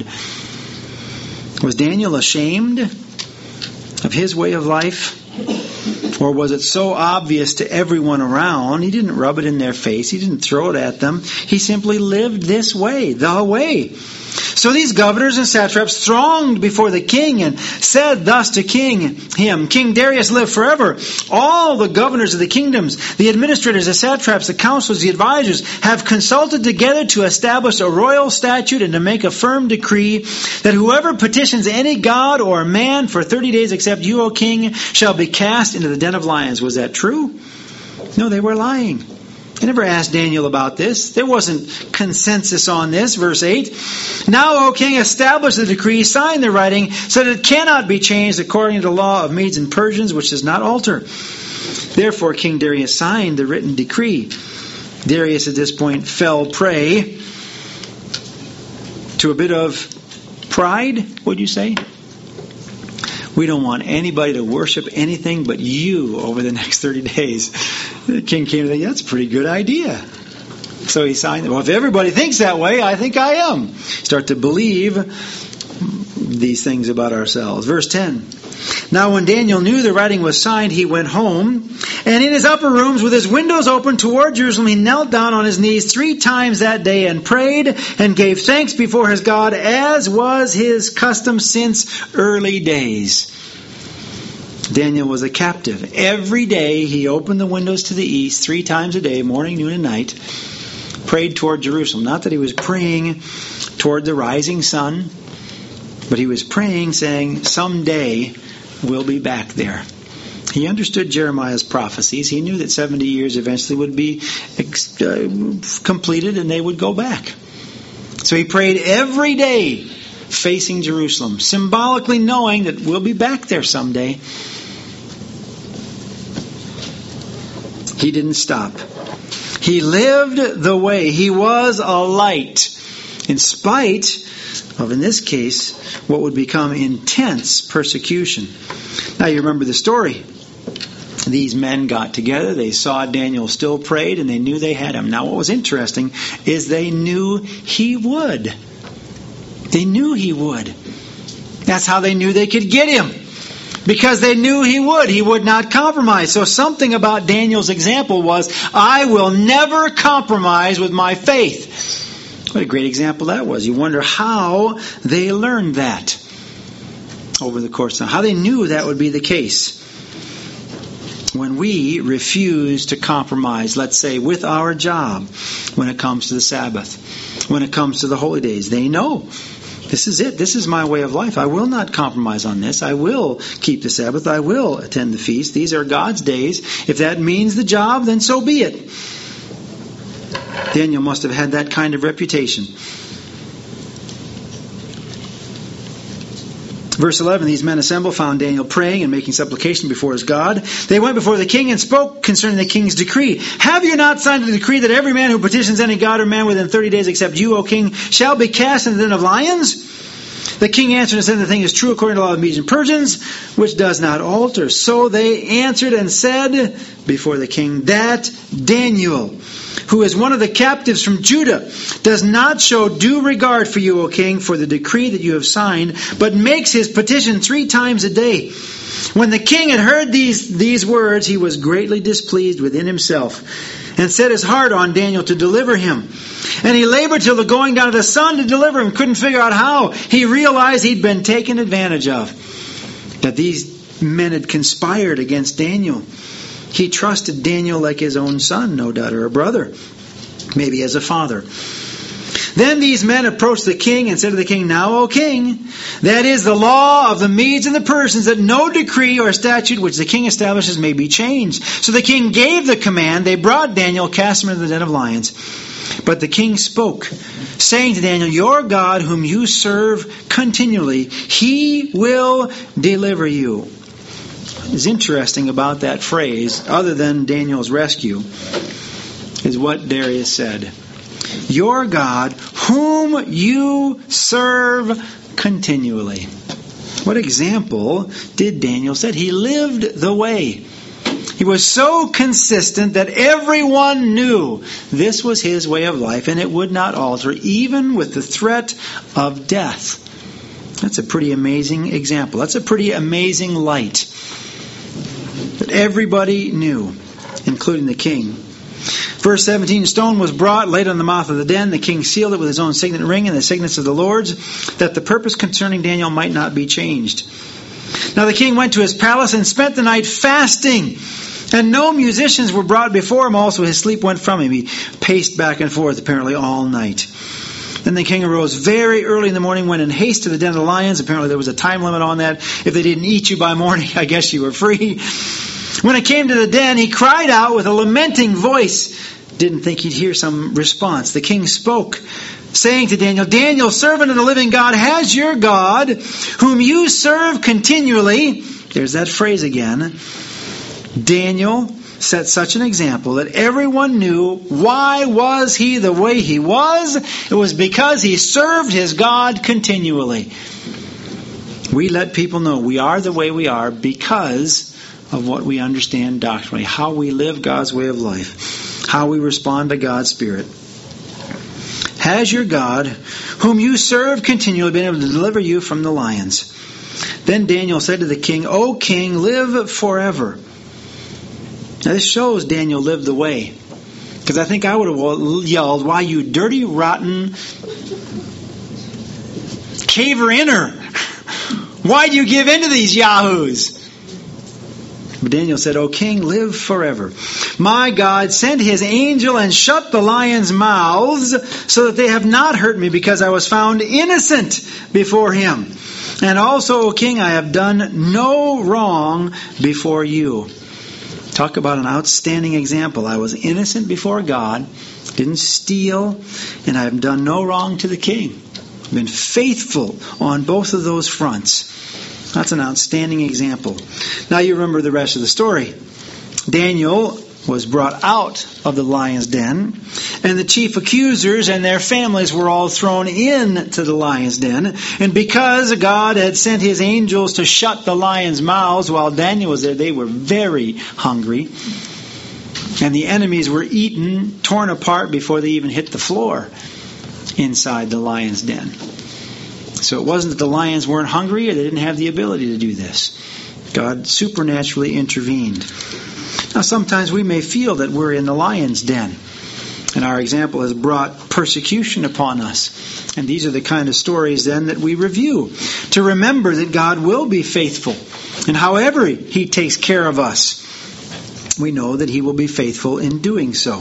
Was Daniel ashamed of his way of life? Or was it so obvious to everyone around, he didn't rub it in their face, he didn't throw it at them, he simply lived this way, the way. So these governors and satraps thronged before the king and said thus to king him, King Darius live forever. All the governors of the kingdoms, the administrators, the satraps, the counselors, the advisors have consulted together to establish a royal statute and to make a firm decree that whoever petitions any god or man for thirty days except you, O king, shall be cast into the den of lions. Was that true? No, they were lying. They never asked Daniel about this. There wasn't consensus on this. Verse eight. Now, O king, establish the decree, sign the writing, so that it cannot be changed according to the law of Medes and Persians, which does not alter. Therefore, King Darius signed the written decree. Darius at this point fell prey to a bit of pride, would you say? We don't want anybody to worship anything but you over the next thirty days. The king came to think, that's a pretty good idea. So he signed it. Well, if everybody thinks that way, I think I am. Start to believe these things about ourselves. Verse ten. Now when Daniel knew the writing was signed, he went home, and in his upper rooms with his windows open toward Jerusalem, he knelt down on his knees three times that day and prayed and gave thanks before his God, as was his custom since early days. Daniel was a captive. Every day he opened the windows to the east three times a day, morning, noon, and night, prayed toward Jerusalem. Not that he was praying toward the rising sun, but he was praying, saying, someday we'll be back there. He understood Jeremiah's prophecies. He knew that seventy years eventually would be ex- uh, completed and they would go back. So he prayed every day facing Jerusalem, symbolically knowing that we'll be back there someday. He didn't stop. He lived the way. He was a light, in spite of, in this case, what would become intense persecution. Now you remember the story. These men got together, they saw Daniel still prayed, and they knew they had him. Now what was interesting is they knew he would. They knew he would. That's how they knew they could get him. Because they knew he would. He would not compromise. So something about Daniel's example was, I will never compromise with my faith. What a great example that was. You wonder how they learned that. over the course of time. How they knew that would be the case. When we refuse to compromise, let's say, with our job when it comes to the Sabbath, when it comes to the holy days, they know this is it. This is my way of life. I will not compromise on this. I will keep the Sabbath. I will attend the feast. These are God's days. If that means the job, then so be it. Daniel must have had that kind of reputation. Verse eleven, these men assembled, found Daniel praying and making supplication before his God. They went before the king and spoke concerning the king's decree. Have you not signed a decree that every man who petitions any god or man within thirty days except you, O king, shall be cast into the den of lions? The king answered and said, the thing is true according to the law of Medes and Persians, which does not alter. So they answered and said before the king, that Daniel, who is one of the captives from Judah, does not show due regard for you, O king, for the decree that you have signed, but makes his petition three times a day. When the king had heard these, these words, he was greatly displeased within himself, and set his heart on Daniel to deliver him. And he labored till the going down of the sun to deliver him. Couldn't figure out how. He realized he'd been taken advantage of. That these men had conspired against Daniel. He trusted Daniel like his own son, no doubt, or a brother. Maybe as a father. Then these men approached the king and said to the king, now, O king, that is the law of the Medes and the Persians, that no decree or statute which the king establishes may be changed. So the king gave the command. They brought Daniel, cast him into the den of lions. But the king spoke, saying to Daniel, your God, whom you serve continually, he will deliver you. What is interesting about that phrase, other than Daniel's rescue, is what Darius said. Your God, whom you serve continually. What example did Daniel set? He lived the way. He was so consistent that everyone knew this was his way of life and it would not alter, even with the threat of death. That's a pretty amazing example. That's a pretty amazing light that everybody knew, including the king. Verse seventeen, a stone was brought, laid on the mouth of the den. The king sealed it with his own signet ring and the signets of the Lord's, that the purpose concerning Daniel might not be changed. Now the king went to his palace and spent the night fasting, and no musicians were brought before him. Also his sleep went from him. He paced back and forth apparently all night. Then the king arose very early in the morning, went in haste to the den of the lions. Apparently there was a time limit on that. If they didn't eat you by morning, I guess you were free. When it came to the den, he cried out with a lamenting voice. Didn't think he'd hear some response. The king spoke, saying to Daniel, Daniel, servant of the living God, has your God, whom you serve continually, there's that phrase again, Daniel set such an example that everyone knew why was he the way he was. It was because he served his God continually. We let people know we are the way we are because of what we understand doctrinally, how we live God's way of life, how we respond to God's Spirit. Has your God, whom you serve continually, been able to deliver you from the lions? Then Daniel said to the king, O king, live forever. Now this shows Daniel lived the way. Because I think I would have yelled, why, you dirty, rotten caver-inner. Why do you give in to these yahoos? But Daniel said, O king, live forever. My God sent his angel and shut the lions' mouths so that they have not hurt me, because I was found innocent before him. And also, O king, I have done no wrong before you. Talk about an outstanding example. I was innocent before God, didn't steal, and I have done no wrong to the king. I've been faithful on both of those fronts. That's an outstanding example. Now you remember the rest of the story. Daniel was brought out of the lion's den, and the chief accusers and their families were all thrown into the lion's den. And because God had sent his angels to shut the lions' mouths while Daniel was there, they were very hungry. And the enemies were eaten, torn apart before they even hit the floor inside the lion's den. So it wasn't that the lions weren't hungry or they didn't have the ability to do this. God supernaturally intervened. Now sometimes we may feel that we're in the lion's den. And our example has brought persecution upon us. And these are the kind of stories then that we review, to remember that God will be faithful. And however He takes care of us, we know that He will be faithful in doing so.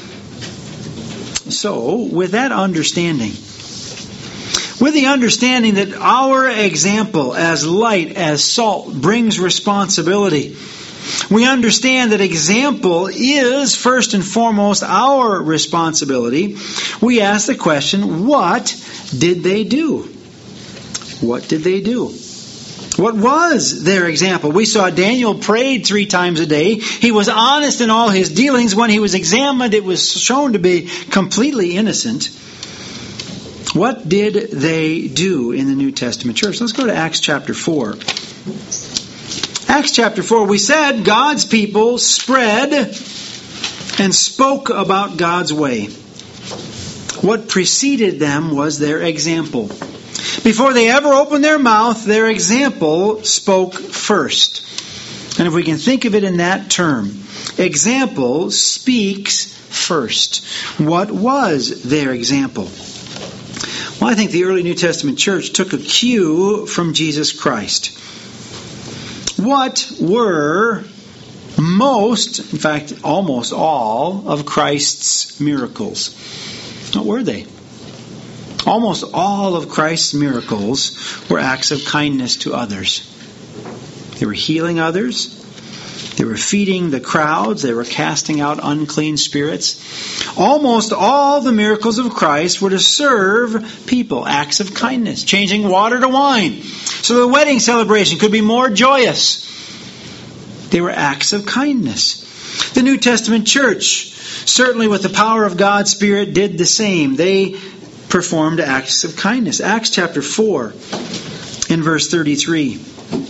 So, with that understanding, with the understanding that our example as light, as salt, brings responsibility, we understand that example is first and foremost our responsibility. We ask the question, what did they do? What did they do? What was their example? We saw Daniel prayed three times a day. He was honest in all his dealings. When he was examined, it was shown to be completely innocent. What did they do in the New Testament church? Let's go to Acts chapter four. Acts chapter four, we said God's people spread and spoke about God's way. What preceded them was their example. Before they ever opened their mouth, their example spoke first. And if we can think of it in that term, example speaks first. What was their example? Well, I think the early New Testament church took a cue from Jesus Christ. What were most, in fact, almost all of Christ's miracles? What were they? Almost all of Christ's miracles were acts of kindness to others. They were healing others. They were feeding the crowds. They were casting out unclean spirits. Almost all the miracles of Christ were to serve people. Acts of kindness. Changing water to wine, so the wedding celebration could be more joyous. They were acts of kindness. The New Testament church, certainly with the power of God's Spirit, did the same. They performed acts of kindness. Acts chapter four, in verse thirty-three.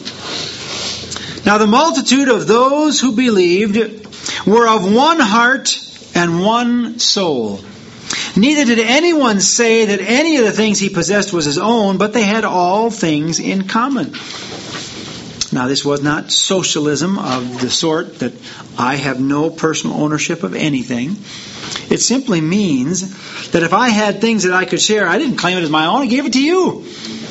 Now the multitude of those who believed were of one heart and one soul. Neither did anyone say that any of the things he possessed was his own, but they had all things in common. Now this was not socialism of the sort that I have no personal ownership of anything. It simply means that if I had things that I could share, I didn't claim it as my own, I gave it to you.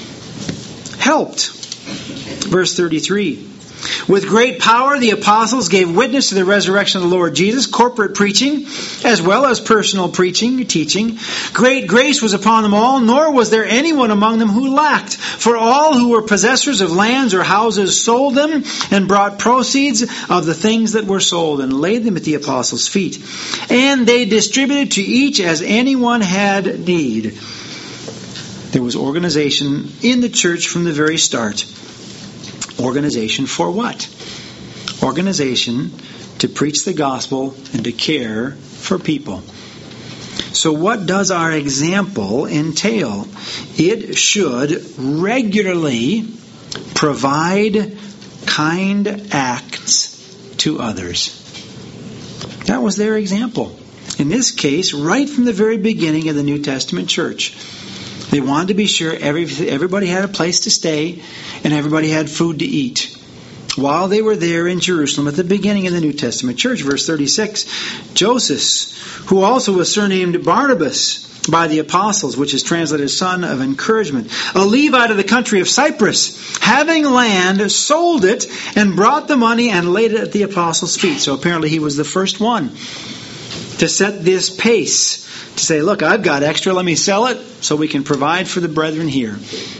Helped. Verse thirty-three. With great power, the apostles gave witness to the resurrection of the Lord Jesus, corporate preaching, as well as personal preaching, teaching. Great grace was upon them all, nor was there anyone among them who lacked. For all who were possessors of lands or houses sold them and brought proceeds of the things that were sold and laid them at the apostles' feet. And they distributed to each as anyone had need. There was organization in the church from the very start. Organization for what? Organization to preach the gospel and to care for people. So what does our example entail? It should regularly provide kind acts to others. That was their example. In this case, right from the very beginning of the New Testament church. They wanted to be sure every, everybody had a place to stay and everybody had food to eat. While they were there in Jerusalem at the beginning of the New Testament church, verse thirty-six, Joseph, who also was surnamed Barnabas by the apostles, which is translated son of encouragement, a Levite of the country of Cyprus, having land, sold it and brought the money and laid it at the apostles' feet. So apparently he was the first one to set this pace. To say, look, I've got extra, let me sell it so we can provide for the brethren here.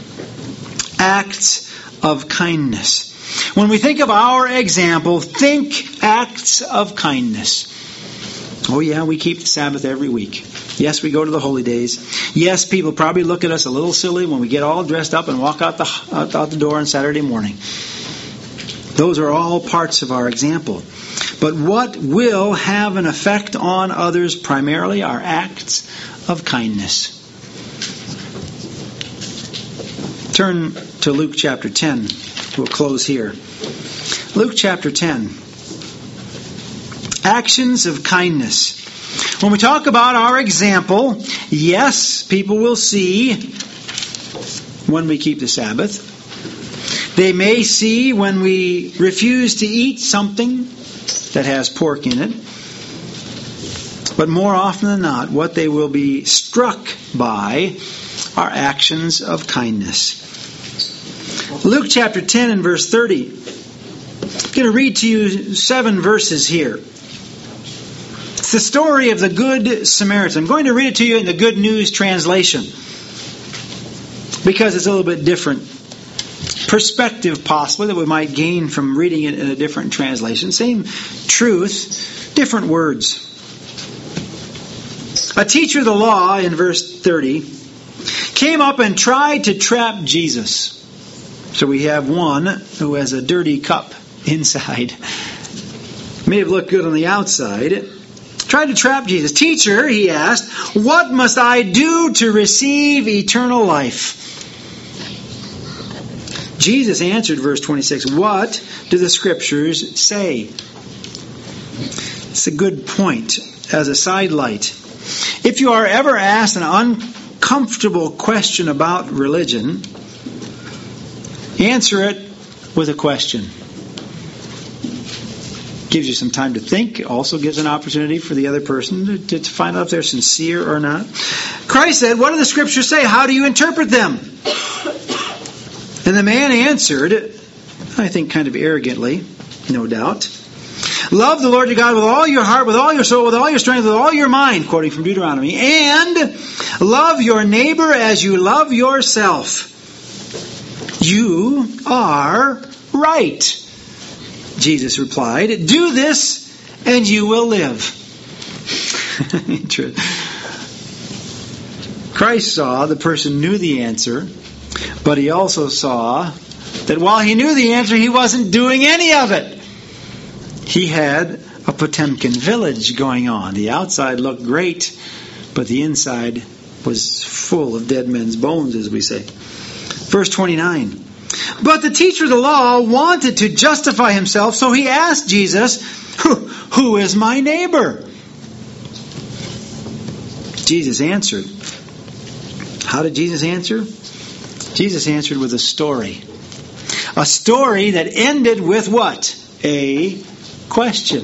Acts of kindness. When we think of our example, think acts of kindness. Oh yeah, we keep the Sabbath every week. Yes, we go to the holy days. Yes, people probably look at us a little silly when we get all dressed up and walk out the, out, out the door on Saturday morning. Those are all parts of our example. But what will have an effect on others primarily are acts of kindness. Turn to Luke chapter ten. We'll close here. Luke chapter ten. Actions of kindness. When we talk about our example, yes, people will see when we keep the Sabbath. They may see when we refuse to eat something that has pork in it. But more often than not, what they will be struck by are actions of kindness. Luke chapter ten and verse thirty. I'm going to read to you seven verses here. It's the story of the Good Samaritan. I'm going to read it to you in the Good News translation, because it's a little bit different perspective possibly that we might gain from reading it in a different translation. Same truth, different words. A teacher of the law, in verse thirty, came up and tried to trap Jesus. So we have one who has a dirty cup inside. May have looked good on the outside. Tried to trap Jesus. Teacher, he asked, what must I do to receive eternal life? Jesus answered, verse twenty-six, what do the Scriptures say? It's a good point as a sidelight. If you are ever asked an uncomfortable question about religion, answer it with a question. Gives you some time to think. It also gives an opportunity for the other person to, to find out if they're sincere or not. Christ said, what do the Scriptures say? How do you interpret them? And the man answered, I think kind of arrogantly, no doubt, love the Lord your God with all your heart, with all your soul, with all your strength, with all your mind, quoting from Deuteronomy, and love your neighbor as you love yourself. You are right, Jesus replied. Do this and you will live. Christ saw the person knew the answer, but he also saw that while he knew the answer, he wasn't doing any of it. He had a Potemkin village going on. The outside looked great, but the inside was full of dead men's bones, as we say. Verse twenty-nine. But the teacher of the law wanted to justify himself, so he asked Jesus, Who, who is my neighbor? Jesus answered. How did Jesus answer? Jesus answered with a story. A story that ended with what? A question.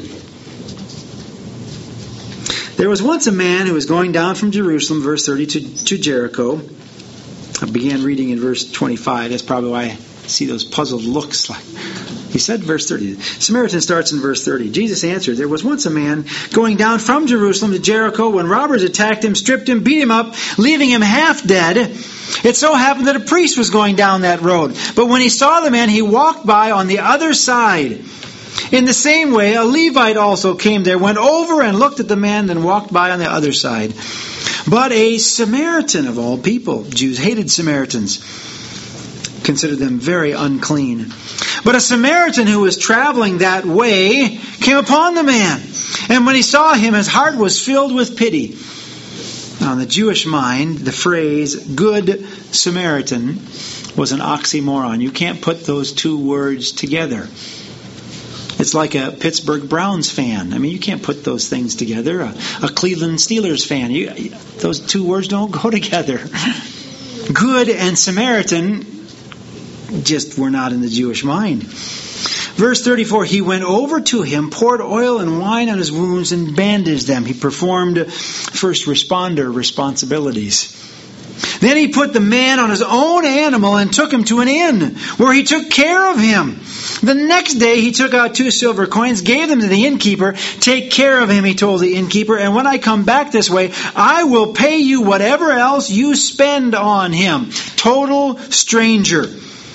There was once a man who was going down from Jerusalem, verse thirty, to, to Jericho. I began reading in verse twenty-five. That's probably why I see those puzzled looks. Like he said, verse thirty. Samaritan starts in verse thirty. Jesus answered, there was once a man going down from Jerusalem to Jericho when robbers attacked him, stripped him, beat him up, leaving him half dead. It so happened that a priest was going down that road. But when he saw the man, he walked by on the other side. In the same way, a Levite also came there, went over and looked at the man, then walked by on the other side. But a Samaritan, of all people, Jews hated Samaritans, considered them very unclean. But a Samaritan who was traveling that way came upon the man. And when he saw him, his heart was filled with pity. Now, in the Jewish mind, the phrase Good Samaritan was an oxymoron. You can't put those two words together. It's like a Pittsburgh Browns fan. I mean, you can't put those things together. A, a Cleveland Steelers fan. You, those two words don't go together. Good and Samaritan just were not in the Jewish mind. Verse thirty-four, he went over to him, poured oil and wine on his wounds, and bandaged them. He performed first responder responsibilities. Then he put the man on his own animal and took him to an inn, where he took care of him. The next day he took out two silver coins, gave them to the innkeeper. Take care of him, he told the innkeeper, and when I come back this way, I will pay you whatever else you spend on him. Total stranger.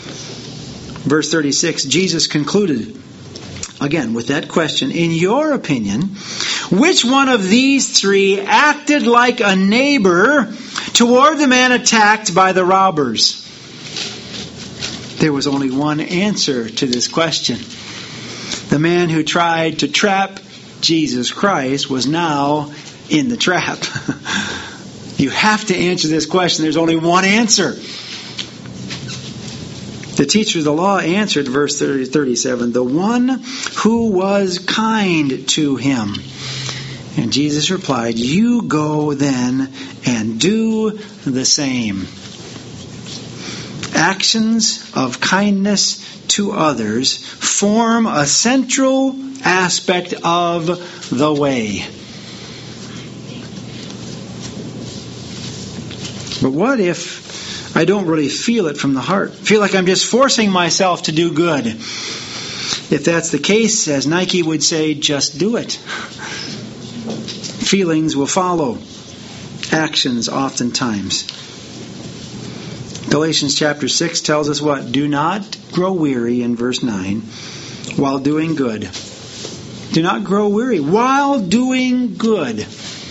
Verse thirty-six, Jesus concluded, again with that question, in your opinion, which one of these three acted like a neighbor toward the man attacked by the robbers? There was only one answer to this question. The man who tried to trap Jesus Christ was now in the trap. You have to answer this question. There's only one answer. The teacher of the law answered, verse thirty, thirty-seven, the one who was kind to him. And Jesus replied, you go then and do the same. Actions of kindness to others form a central aspect of the way. But what if I don't really feel it from the heart? Feel like I'm just forcing myself to do good. If that's the case, as Nike would say, just do it. Feelings will follow. Actions oftentimes. Galatians chapter six tells us what? Do not grow weary in verse nine while doing good. Do not grow weary while doing good.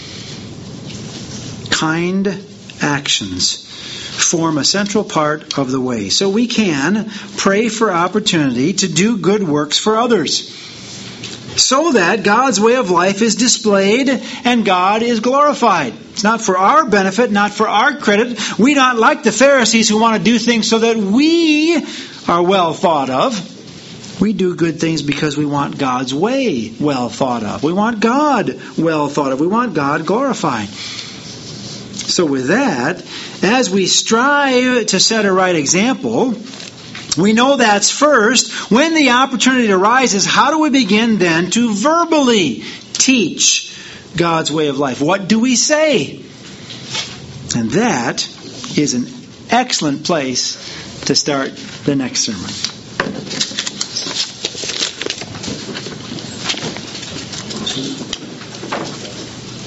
Kind actions form a central part of the way. So we can pray for opportunity to do good works for others, so that God's way of life is displayed and God is glorified. It's not for our benefit, not for our credit. We not like the Pharisees who want to do things so that we are well thought of. We do good things because we want God's way well thought of. We want God well thought of. We want God glorified. So with that, as we strive to set a right example, we know that's first. When the opportunity arises, how do we begin then to verbally teach God's way of life? What do we say? And that is an excellent place to start the next sermon.